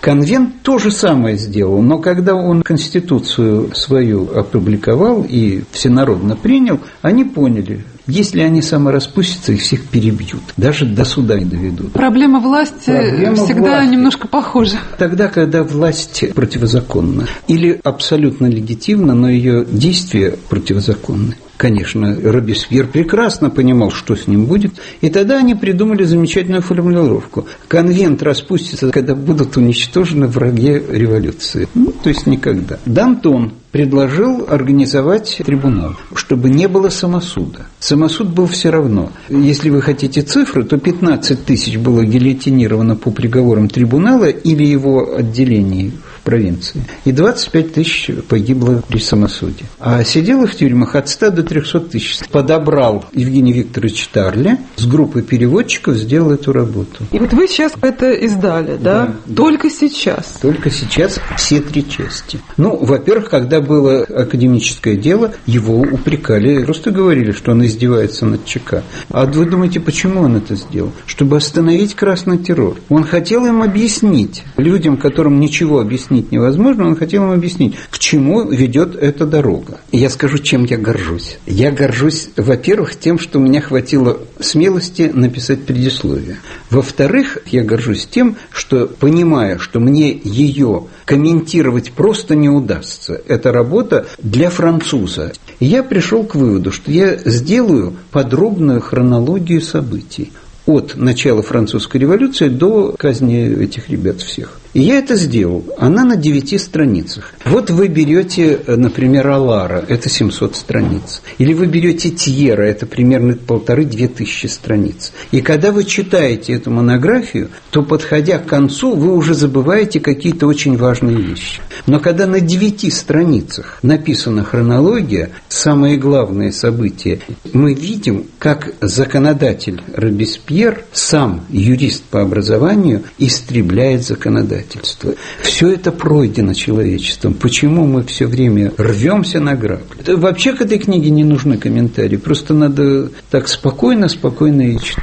Конвент то же самое сделал, но когда он Конституцию свою опубликовал и всенародно принял, они поняли, если они самораспустятся, их всех перебьют, даже до суда не доведут. Проблема власти всегда немножко похожа. Тогда, когда власть противозаконна или абсолютно легитимна, но ее действия противозаконны. Конечно, Робеспьер прекрасно понимал, что с ним будет, и тогда они придумали замечательную формулировку. Конвент распустится, когда будут уничтожены враги революции. То есть никогда. Д'Антон предложил организовать трибунал, чтобы не было самосуда. Самосуд был все равно. Если вы хотите цифры, то 15 тысяч было гильотинировано по приговорам трибунала или его отделений в провинции, и 25 тысяч погибло при самосуде. А сидело в тюрьмах от 100 до 300 тысяч. Подобрал Евгений Викторович Тарле, с группой переводчиков сделал эту работу. И вот вы сейчас это издали, да? Только сейчас? Только сейчас все 3 части. Во-первых, когда было академическое дело, его упрекали, просто говорили, что он издевается над ЧК. А вы думаете, почему он это сделал? Чтобы остановить красный террор. Он хотел им объяснить, людям, которым ничего объяснить невозможно, он хотел им объяснить, к чему ведет эта дорога. И я скажу, чем я горжусь. Я горжусь, во-первых, тем, что у меня хватило смелости написать предисловие. Во-вторых, я горжусь тем, что, понимая, что мне ее комментировать просто не удастся, это работа для француза. И я пришел к выводу, что я сделаю подробную хронологию событий от начала французской революции до казни этих ребят всех. И я это сделал. Она на 9 страницах. Вот вы берете, например, Алара, это 700 страниц. Или вы берете Тьера, это примерно 1500-2000 страниц. И когда вы читаете эту монографию, то, подходя к концу, вы уже забываете какие-то очень важные вещи. Но когда на 9 страницах написана хронология, самые главные события, мы видим, как законодатель Робеспьер, сам юрист по образованию, истребляет законодательство. Все это пройдено человечеством. Почему мы все время рвемся на грабли? Вообще к этой книге не нужны комментарии. Просто надо так спокойно и читать.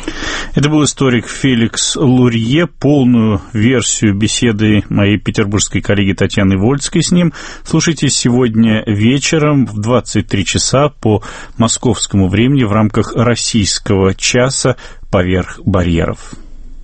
Это был историк Феликс Лурье. Полную версию беседы моей петербургской коллеги Татьяны Вольской с ним слушайте сегодня вечером в 23 часа по московскому времени в рамках российского часа «Поверх барьеров».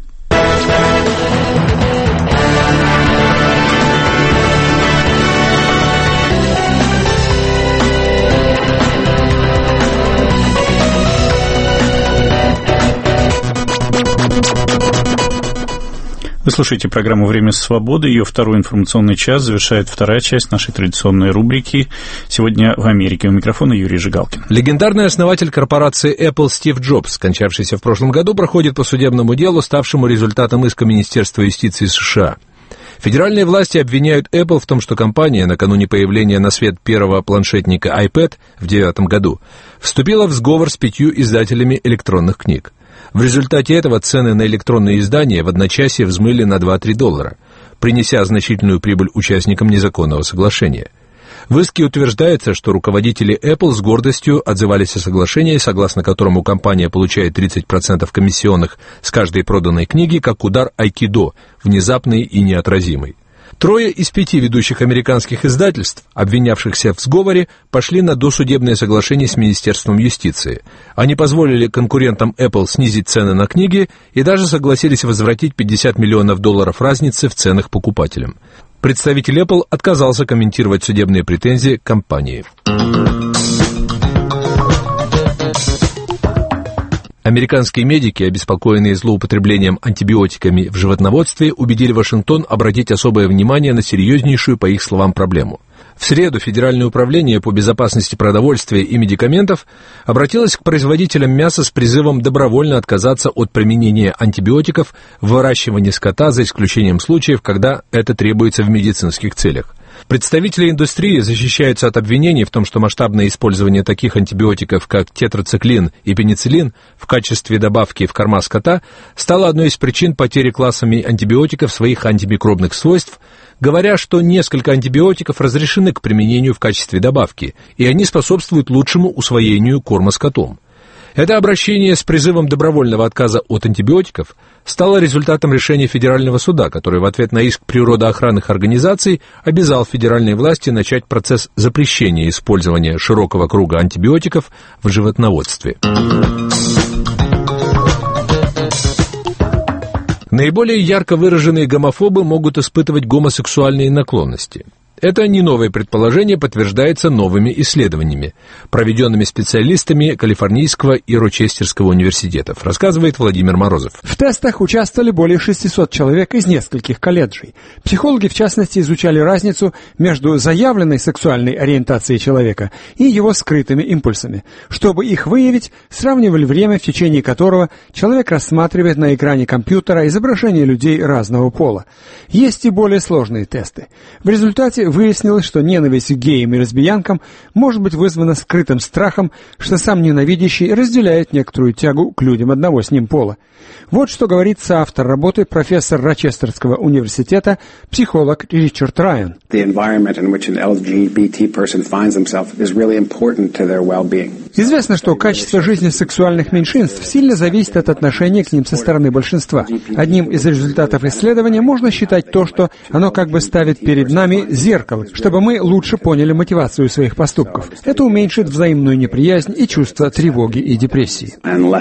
Вы слушаете программу «Время свободы». Ее второй информационный час завершает вторая часть нашей традиционной рубрики «Сегодня в Америке». У микрофона Юрий Жигалкин. Легендарный основатель корпорации Apple Стив Джобс, скончавшийся в прошлом году, проходит по судебному делу, ставшему результатом иска Министерства юстиции США. Федеральные власти обвиняют Apple в том, что компания, накануне появления на свет первого планшетника iPad в 2009 году, вступила в сговор с 5 издателями электронных книг. В результате этого цены на электронные издания в одночасье взмыли на $2-3, принеся значительную прибыль участникам незаконного соглашения. В иске утверждается, что руководители Apple с гордостью отзывались о соглашении, согласно которому компания получает 30% комиссионных с каждой проданной книги, как удар айкидо, внезапный и неотразимый. 3 из 5 ведущих американских издательств, обвинявшихся в сговоре, пошли на досудебное соглашение с Министерством юстиции. Они позволили конкурентам Apple снизить цены на книги и даже согласились возвратить $50 миллионов разницы в ценах покупателям. Представитель Apple отказался комментировать судебные претензии компании. Американские медики, обеспокоенные злоупотреблением антибиотиками в животноводстве, убедили Вашингтон обратить особое внимание на серьезнейшую, по их словам, проблему. В среду Федеральное управление по безопасности продовольствия и медикаментов обратилось к производителям мяса с призывом добровольно отказаться от применения антибиотиков в выращивании скота, за исключением случаев, когда это требуется в медицинских целях. Представители индустрии защищаются от обвинений в том, что масштабное использование таких антибиотиков, как тетрациклин и пенициллин, в качестве добавки в корма скота, стало одной из причин потери классами антибиотиков своих антимикробных свойств, говоря, что несколько антибиотиков разрешены к применению в качестве добавки, и они способствуют лучшему усвоению корма скотом. Это обращение с призывом добровольного отказа от антибиотиков стало результатом решения федерального суда, который в ответ на иск природоохранных организаций обязал федеральные власти начать процесс запрещения использования широкого круга антибиотиков в животноводстве. Наиболее ярко выраженные гомофобы могут испытывать гомосексуальные наклонности. Это не новое предположение, подтверждается новыми исследованиями, проведенными специалистами Калифорнийского и Рочестерского университетов, рассказывает Владимир Морозов. В тестах участвовали более 600 человек из нескольких колледжей. Психологи, в частности, изучали разницу между заявленной сексуальной ориентацией человека и его скрытыми импульсами. Чтобы их выявить, сравнивали время, в течение которого человек рассматривает на экране компьютера изображения людей разного пола. Есть и более сложные тесты. В результате выяснилось, что ненависть к геям и лесбиянкам может быть вызвана скрытым страхом, что сам ненавидящий разделяет некоторую тягу к людям одного с ним пола. Вот что говорит соавтор работы, профессор Рочестерского университета, психолог Ричард Райан. Известно, что качество жизни сексуальных меньшинств сильно зависит от отношения к ним со стороны большинства. Одним из результатов исследования можно считать то, что оно как бы ставит перед нами зеркало, чтобы мы лучше поняли мотивацию своих поступков. Это уменьшит взаимную неприязнь и чувство тревоги и депрессии.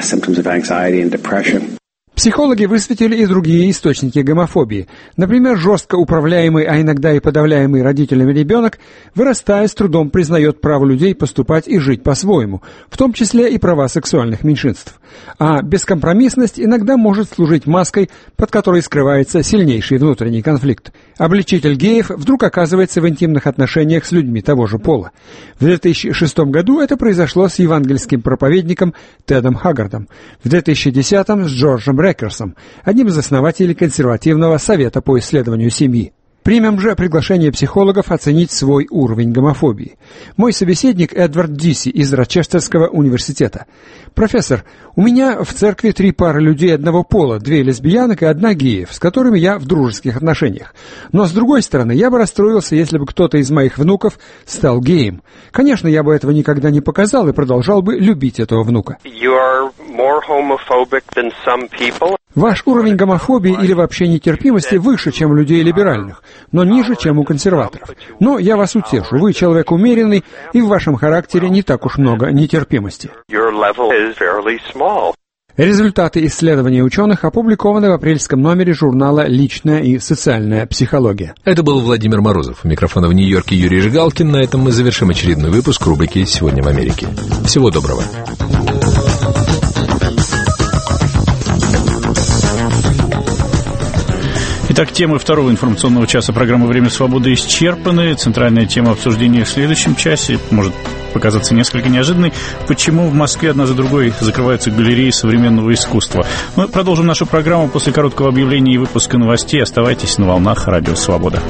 Психологи высветили и другие источники гомофобии. Например, жестко управляемый, а иногда и подавляемый родителями ребенок, вырастая, с трудом признает право людей поступать и жить по-своему, в том числе и права сексуальных меньшинств. А бескомпромиссность иногда может служить маской, под которой скрывается сильнейший внутренний конфликт. Обличитель геев вдруг оказывается в интимных отношениях с людьми того же пола. В 2006 году это произошло с евангельским проповедником Тедом Хаггардом. В 2010 с Джорджем Рекерсом, одним из основателей консервативного совета по исследованию семьи. Примем же приглашение психологов оценить свой уровень гомофобии. Мой собеседник Эдвард Диси из Рочестерского университета. Профессор, у меня в церкви 3 пары людей одного пола, 2 лесбиянок и 1 геев, с которыми я в дружеских отношениях. Но с другой стороны, я бы расстроился, если бы кто-то из моих внуков стал геем. Конечно, я бы этого никогда не показал и продолжал бы любить этого внука. Ваш уровень гомофобии или вообще нетерпимости выше, чем у людей либеральных, но ниже, чем у консерваторов. Но я вас утешу, вы человек умеренный, и в вашем характере не так уж много нетерпимости. Результаты исследования ученых опубликованы в апрельском номере журнала «Личная и социальная психология». Это был Владимир Морозов. У микрофона в Нью-Йорке Юрий Жигалкин. На этом мы завершим очередной выпуск рубрики «Сегодня в Америке». Всего доброго. Итак, темы второго информационного часа программы «Время свободы» исчерпаны. Центральная тема обсуждения в следующем часе может показаться несколько неожиданной. Почему в Москве одна за другой закрываются галереи современного искусства? Мы продолжим нашу программу после короткого объявления и выпуска новостей. Оставайтесь на волнах Радио Свобода.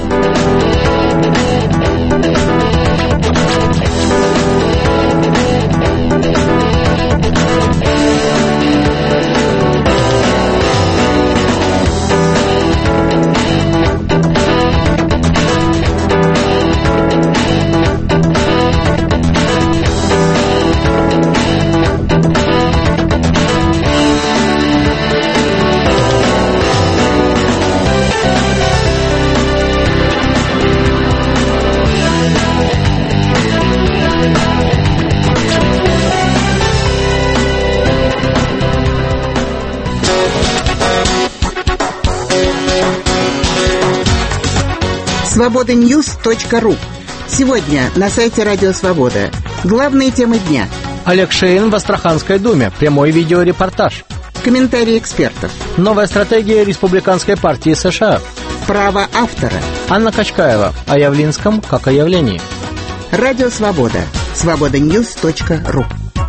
Свобода-Ньюс.ру. Сегодня на сайте Радио Свобода. Главные темы дня. Олег Шейн в Астраханской думе. Прямой видеорепортаж. Комментарии экспертов. Новая стратегия Республиканской партии США. Право автора. Анна Качкаева. О Явлинском как о явлении. Радио Свобода. Свобода-Ньюс.ру.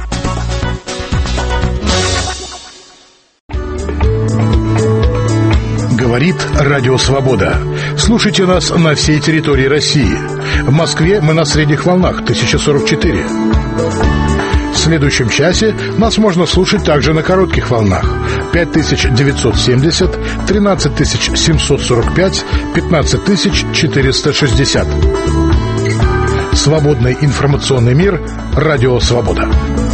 Говорит Радио Свобода. Слушайте нас на всей территории России. В Москве мы на средних волнах 1044. В следующем часе нас можно слушать также на коротких волнах 5970, 13745, 15460. Свободный информационный мир. Радио Свобода.